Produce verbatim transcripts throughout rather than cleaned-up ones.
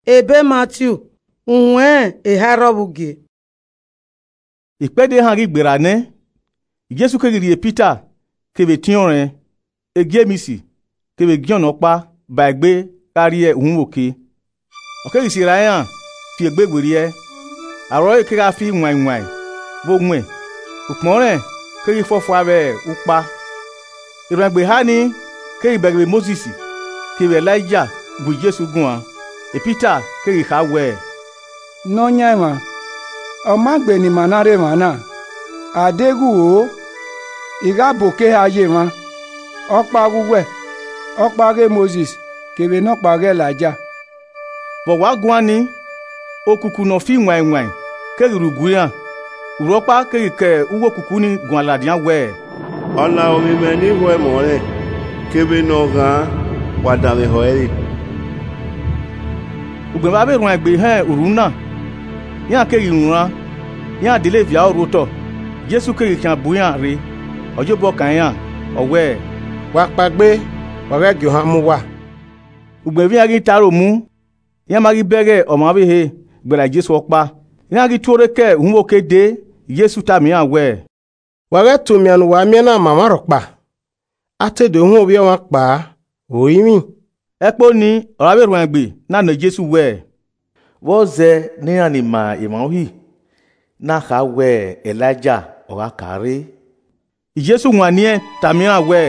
ebe Matthew unwe eharobuge Ìpẹ́dé hàn rí gbèrà ní Jésù kéré Peter kébé tíọ̀rẹ́ egémisi kébé gíọ̀nà pa bàgbé kárí ẹ̀ òun òkè ọ̀kẹ́ ìsirà yàn fi ègbé gbèrè ẹ̀ àrọ́ ìkéra fi wàìwàì bó wẹ̀ òpọ̀n rẹ̀ kéré fọ́fọ́ abẹ́ upa ìrọ̀gbè ha ní kéré bẹ̀rẹ̀ Moses kébé Elijah bu Jésù gùn à e Peter kéré ká wẹ̀ nọ́nyàmà ọmọgbẹ̀ni manare mana adégù o ìgábòkè ayé wọn ọ̀pàgùwẹ̀ ọ̀pàgẹ́ Moses kébé náà pàgẹ́ làjà. bọ̀wá gùn ní òkùnkùn náà fi wàìwàì kéré rùgùyàn rọ́pá kéré kẹ́ uwó kùkù ní gùn àlàdìyàn wẹ̀. ọ̀nà omi mẹ́ ní ìwọ̀ ẹ̀mọ́ rẹ̀ kébé náà gan wàdàmì họ̀ ẹ́rì. ògbẹ̀n bá bẹ̀rù àgbè hẹ́ òrù náà yàn kéré ìrùnrán yàn délé ìfìyà òrò tọ̀ Jésù kéré kí n bóyá rè ọjọ́ bọ̀ kàn yàn ọ̀wẹ́. wà pàgbé ọ̀rẹ́ gìhàn mú wà. ògbẹ̀n bí yàn rí tarò mú yàn má rí bẹ́rẹ̀ ọmọ abéhe gbẹ̀rẹ̀ Jésù ọ̀pá yàn rí tóore kẹ́ òun ó kéde Jésù tàmí àwẹ̀. wàrẹ́ tòmíànù wà mìíràn màmá rọ̀ pa àtẹ̀dọ̀ òun òbí wọn pa òyì mi. ẹ pọ́ ní ọ̀rọ̀ abẹ́rù àgbè náà nà Jésù wẹ̀. wọ́n zẹ níyàn ní mà ìmọ̀wí náà ká wẹ̀ Elijah ọ̀rá kárí. Jésù wọn ní ẹ tàmí àwẹ̀.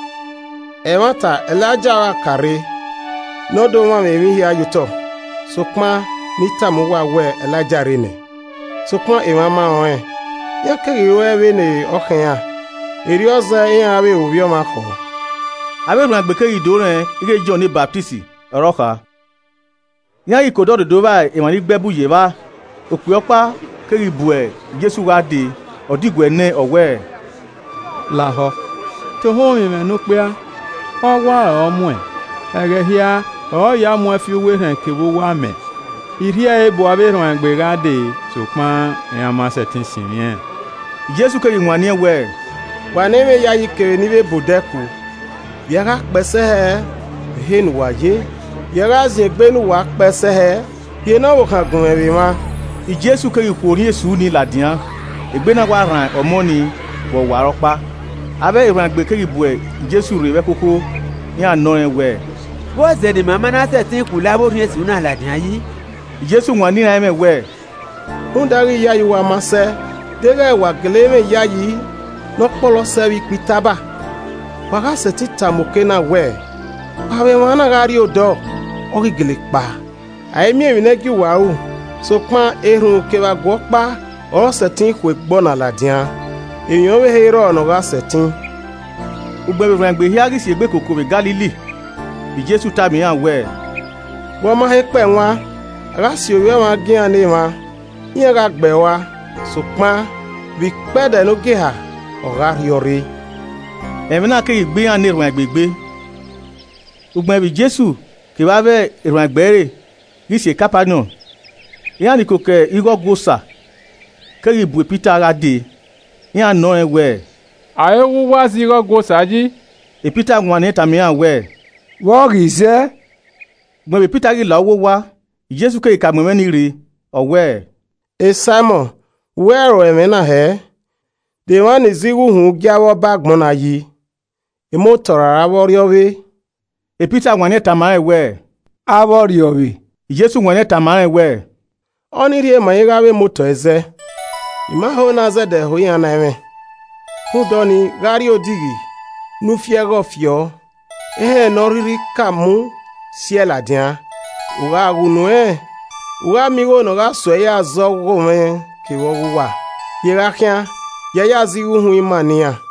ẹ wọ́n ta Elijah wa kárí n'ọdún wọn mi rí ayùtọ̀ sọpọ́n ní tàmú wà wẹ̀ Elijah rí nì sọpọ́n ìwọ̀n máa wọ̀ ẹ́ yẹ kéré wẹ́ wẹ́ ní ọkàn yà èrè ọ̀zẹ̀ ìyẹn abẹ́ òbí ọmọ akọ̀. abẹ́rù àgbèké ìdó rẹ̀ ike John ní Baptist ọ̀rọ̀ ká yẹn ìkòdó òdòdó báyìí ìwọ̀n ní gbẹ́bù yé bá òpè ọ̀pá kéré ibù ẹ̀ Jésù wá dé ọ̀dìgbò ẹ̀ ní ọ̀wẹ́. làhọ́ tó hó mi mẹ́nu pé ọwọ́ ọmọ ẹ̀ ẹ̀rẹ̀ híà ọ̀ọ́yà mú ẹ fi wé hàn kéwó wá mẹ́ ìrí ẹ̀ ebò abẹ́rù àgbèká dé sòpọ́n ẹ̀yàn máa ṣẹ̀ tí ń sìn yẹn. Jésù kéré wọn ní ẹ̀wẹ̀. wà ní mi ya yìí kéré níbi bòdẹ́kù yàrá pẹ́sẹ́ ẹ̀ hẹ́nu wáyé yàrá zègbénu wà pẹ́sẹ́ ẹ̀ yẹn náà wò kàn gùn ẹ̀rì ma. Jésù kéré kò ní èsù ní làdìyàn ìgbé náà wà ràn ọmọ ni wọ̀ wà rọ́pá abẹ́ ìrìn àgbè kéré bu ẹ̀ Jésù rè wẹ́ kókó ní àná ẹ̀ wẹ̀. bó zẹ̀dì màmá náà sẹ̀ tí kù lábó ní èsù náà làdìyàn yìí. Jésù wọn ní ẹ̀mẹ̀ wẹ̀. ń darí ya yìí wà máa sẹ́ dẹ́rẹ́ wà gẹ́lẹ́ mẹ́ ya yìí lọ́pọ̀lọ́ sẹ́rí pitaba wàá sẹ̀ tí tàmùkẹ́ náà wẹ̀ pàwẹ́ wọn náà rárí odò ọ̀rí gèlè pa àyẹ̀mí èmi náà kí wàá o sọpọ́n erun kẹwàá gbọ́ pa ọ̀rọ̀ sẹ̀tìn kò gbọ́nà làdìyàn èèyàn wẹ̀ hẹ́rọ̀ ọ̀nà ọ̀rọ̀ sẹ̀tìn. ugbẹ̀rù àgbè hiarisi ègbè kòkòrò Galili Jésù tàmí àwẹ̀. wọ́n máa ń pẹ̀ wọn rásì òwe wọn gíyan ní wọn yẹn ká gbẹ̀ wa sọpọ́n bí pẹ́ẹ́dẹ̀ ló gé ha ọ̀rá yọrí. ẹ̀mí náà kéyìí gbé hàn ní ìrìn àgbègbè ugbọ̀n ẹ̀bí Jésù kì wá bẹ́ ìrìn àgbẹ̀rẹ̀ yìí ṣe kápánù yíyan ní kòkè irọ́ gòsà kéyìí bu Peter ara dé yíyan nọ ẹ̀ wẹ̀. àyẹ̀wò wá sí irọ́ gòsà jí. Peter wọn ní tàmí àwẹ̀. wọ́n rì í sẹ́. gbọ̀n ẹ̀bí Peter rí lọ́wọ́ wá Jésù kéyìí kàmọ́mẹ́ ní rí ọ̀wẹ́. e Simon wẹ́ẹ̀rọ ẹ̀mí náà hẹ́ dèwọ́n ní ziru hùn jáwọ́ bá gbọ́n náà yìí èmo tọ̀rọ̀ ara wọ́ríọ́wé. e Peter wọn ní tàmá ẹ̀ wẹ̀. awọ́ríọ́wé. Jésù wọn ní tàmá ẹ̀ wẹ̀. ọ́nìrí èmọ̀ yìí ráwé mọ́tò ẹ̀zẹ́ ìmáhó náà zẹ́dẹ̀ hó yàn náà ẹ̀mẹ́ húdọ́ ni rárí òdìrì nufiẹ́rọ̀ fìọ́ ẹ̀hẹ́ nọ rírí kà mú sí ẹ̀ làdìyàn òrà àrùnú ẹ̀ òrà mìíràn nọ̀rà sọ ẹ̀yà zọ́ wọ́n mẹ́ kéwọ́ wà yẹ̀rá kíá yẹ̀yà ziru hùn ìmọ̀ nìyàn.